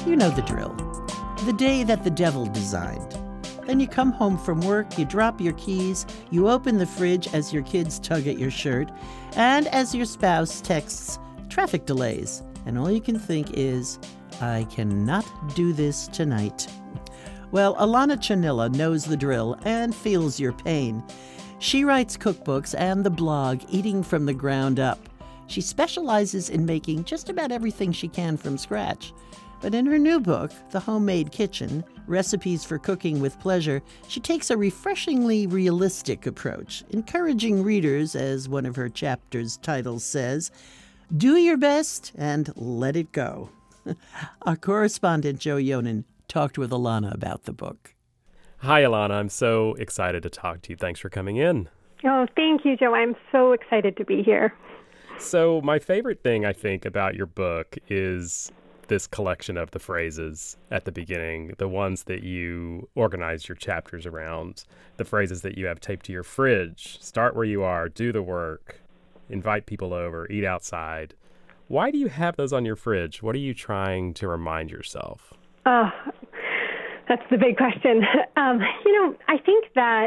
You know the drill. The day that the devil designed. Then you come home from work, you drop your keys, you open the fridge as your kids tug at your shirt, and as your spouse texts traffic delays, and all you can think is, I cannot do this tonight. Well, Alana Chanilla knows the drill and feels your pain. She writes cookbooks and the blog Eating from the Ground Up. She specializes in making just about everything she can from scratch. But in her new book, The Homemade Kitchen, Recipes for Cooking with Pleasure, she takes a refreshingly realistic approach, encouraging readers, as one of her chapter's titles says, do your best and let it go. Our correspondent, Joe Yonan, talked with Alana about the book. Hi, Alana. I'm so excited to talk to you. Thanks for coming in. Oh, thank you, Joe. I'm so excited to be here. So my favorite thing, I think, about your book is this collection of the phrases at the beginning, the ones that you organize your chapters around, the phrases that you have taped to your fridge, start where you are, do the work, invite people over, eat outside. Why do you have those on your fridge? What are you trying to remind yourself? Oh, that's the big question. I think that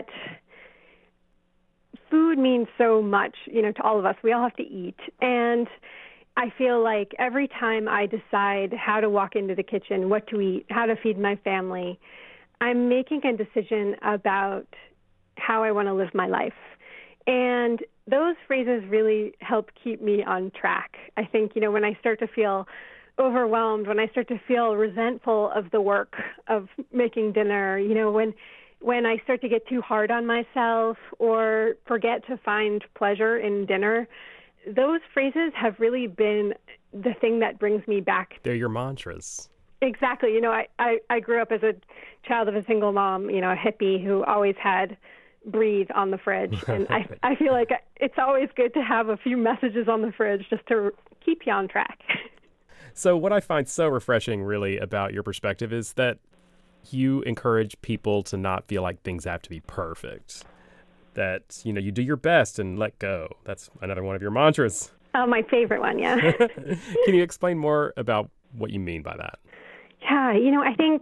food means so much, to all of us. We all have to eat. And I feel like every time I decide how to walk into the kitchen, what to eat, how to feed my family, I'm making a decision about how I want to live my life. And those phrases really help keep me on track. I think, when I start to feel overwhelmed, when I start to feel resentful of the work of making dinner, when I start to get too hard on myself or forget to find pleasure in dinner, those phrases have really been the thing that brings me back. They're your mantras. Exactly. I grew up as a child of a single mom, a hippie who always had Breathe on the fridge. And I feel like it's always good to have a few messages on the fridge just to keep you on track. So what I find so refreshing really about your perspective is that you encourage people to not feel like things have to be perfect. That, you do your best and let go. That's another one of your mantras. Oh, my favorite one, yeah. Can you explain more about what you mean by that? Yeah, I think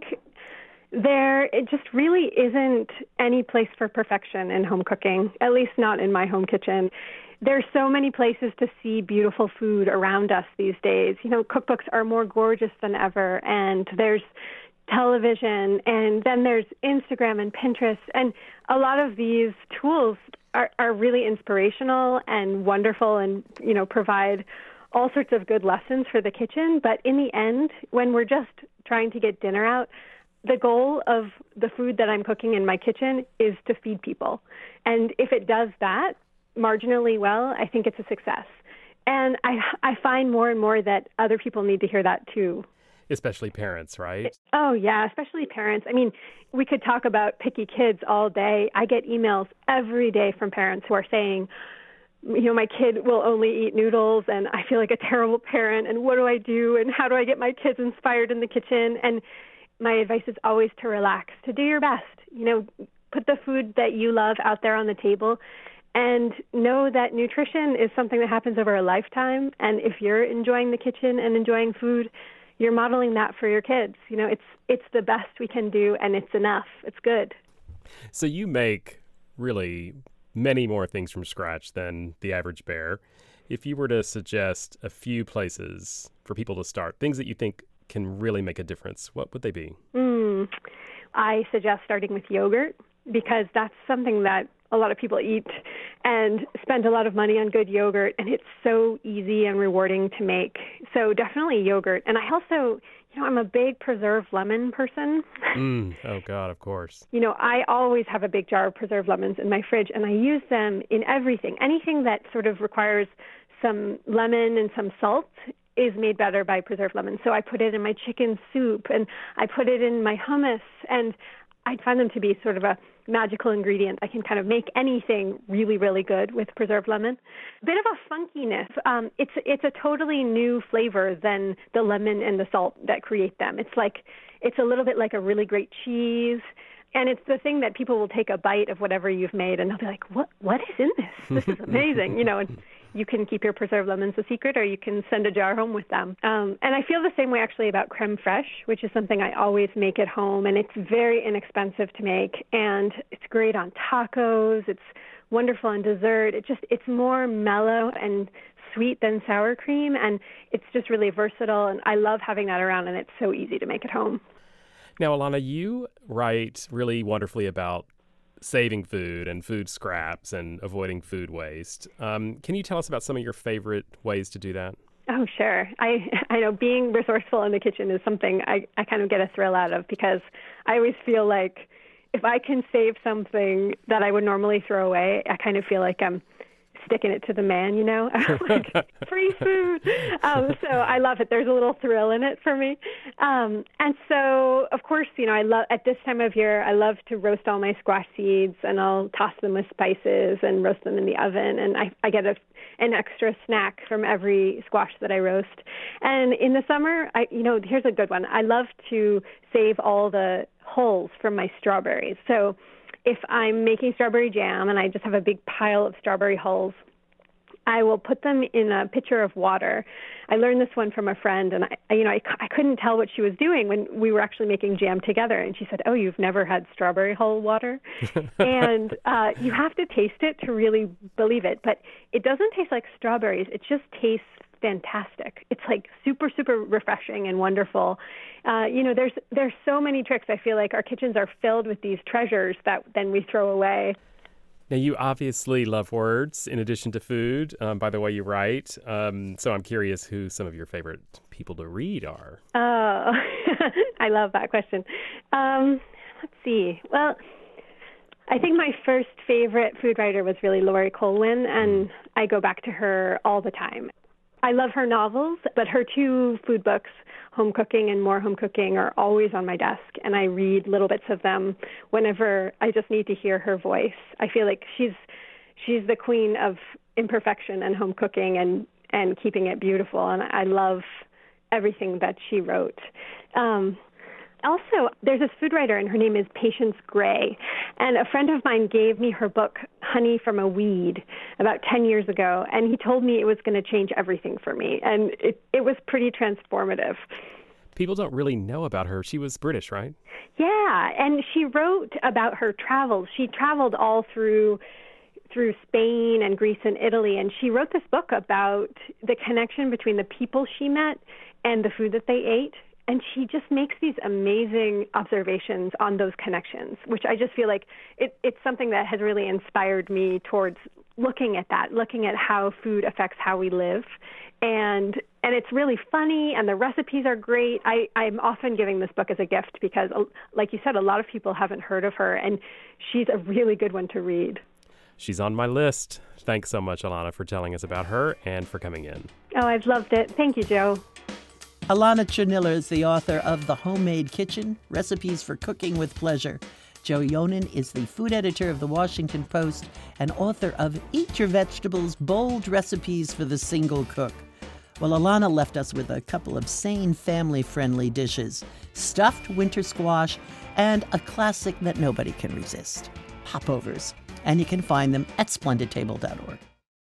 it just really isn't any place for perfection in home cooking, at least not in my home kitchen. There's so many places to see beautiful food around us these days. Cookbooks are more gorgeous than ever, and there's television, and then there's Instagram and Pinterest, and a lot of these tools are really inspirational and wonderful and, provide all sorts of good lessons for the kitchen. But in the end, when we're just trying to get dinner out, the goal of the food that I'm cooking in my kitchen is to feed people. And if it does that marginally well, I think it's a success. And I find more and more that other people need to hear that too. Especially parents, right? Oh, yeah, especially parents. I mean, we could talk about picky kids all day. I get emails every day from parents who are saying, my kid will only eat noodles, and I feel like a terrible parent, and what do I do, and how do I get my kids inspired in the kitchen? And my advice is always to relax, to do your best. Put the food that you love out there on the table, and know that nutrition is something that happens over a lifetime. And if you're enjoying the kitchen and enjoying food, you're modeling that for your kids. It's the best we can do, and it's enough. It's good. So you make really many more things from scratch than the average bear. If you were to suggest a few places for people to start, things that you think can really make a difference, what would they be? I suggest starting with yogurt, because that's something that a lot of people eat and spend a lot of money on good yogurt, and it's so easy and rewarding to make. So definitely yogurt. And I also, I'm a big preserved lemon person. Oh, God, of course. I always have a big jar of preserved lemons in my fridge, and I use them in everything. Anything that sort of requires some lemon and some salt is made better by preserved lemons. So I put it in my chicken soup, and I put it in my hummus, and I find them to be sort of a magical ingredient. I can kind of make anything really, really good with preserved lemon. A bit of a funkiness. It's a totally new flavor than the lemon and the salt that create them. It's a little bit like a really great cheese. And it's the thing that people will take a bite of whatever you've made, and they'll be like, what is in this? This is amazing. And you can keep your preserved lemons a secret, or you can send a jar home with them. And I feel the same way actually about creme fraiche, which is something I always make at home, and it's very inexpensive to make, and it's great on tacos. It's wonderful on dessert. It's more mellow and sweet than sour cream, and it's just really versatile, and I love having that around, and it's so easy to make at home. Now, Alana, you write really wonderfully about saving food and food scraps and avoiding food waste. Can you tell us about some of your favorite ways to do that? Oh, sure. I know being resourceful in the kitchen is something I kind of get a thrill out of, because I always feel like if I can save something that I would normally throw away, I kind of feel like I'm sticking it to the man, like free food. So I love it. There's a little thrill in it for me. And so, of course, I love, at this time of year, I love to roast all my squash seeds, and I'll toss them with spices and roast them in the oven. And I get an extra snack from every squash that I roast. And in the summer, here's a good one. I love to save all the hulls from my strawberries. So if I'm making strawberry jam and I just have a big pile of strawberry hulls, I will put them in a pitcher of water. I learned this one from a friend, and I couldn't tell what she was doing when we were actually making jam together. And she said, "Oh, you've never had strawberry hull water?" And you have to taste it to really believe it. But it doesn't taste like strawberries. It just tastes fantastic. It's like super, super refreshing and wonderful. There's so many tricks. I feel like our kitchens are filled with these treasures that then we throw away. Now, you obviously love words in addition to food, by the way you write. So I'm curious who some of your favorite people to read are. Oh, I love that question. Let's see. Well, I think my first favorite food writer was really Laurie Colwin, and I go back to her all the time. I love her novels, but her two food books, Home Cooking and More Home Cooking, are always on my desk, and I read little bits of them whenever I just need to hear her voice. I feel like she's the queen of imperfection and home cooking and keeping it beautiful, and I love everything that she wrote. Also, there's this food writer, and her name is Patience Gray. And a friend of mine gave me her book, Honey from a Weed, about 10 years ago. And he told me it was going to change everything for me. And it was pretty transformative. People don't really know about her. She was British, right? Yeah. And she wrote about her travels. She traveled all through Spain and Greece and Italy. And she wrote this book about the connection between the people she met and the food that they ate. And she just makes these amazing observations on those connections, which I just feel like it's something that has really inspired me towards looking at how food affects how we live. And it's really funny, and the recipes are great. I'm often giving this book as a gift because, like you said, a lot of people haven't heard of her, and she's a really good one to read. She's on my list. Thanks so much, Alana, for telling us about her and for coming in. Oh, I've loved it. Thank you, Joe. Alana Cherniller is the author of The Homemade Kitchen, Recipes for Cooking with Pleasure. Joe Yonan is the food editor of The Washington Post and author of Eat Your Vegetables, Bold Recipes for the Single Cook. Well, Alana left us with a couple of sane, family-friendly dishes, stuffed winter squash, and a classic that nobody can resist, popovers. And you can find them at splendidtable.org.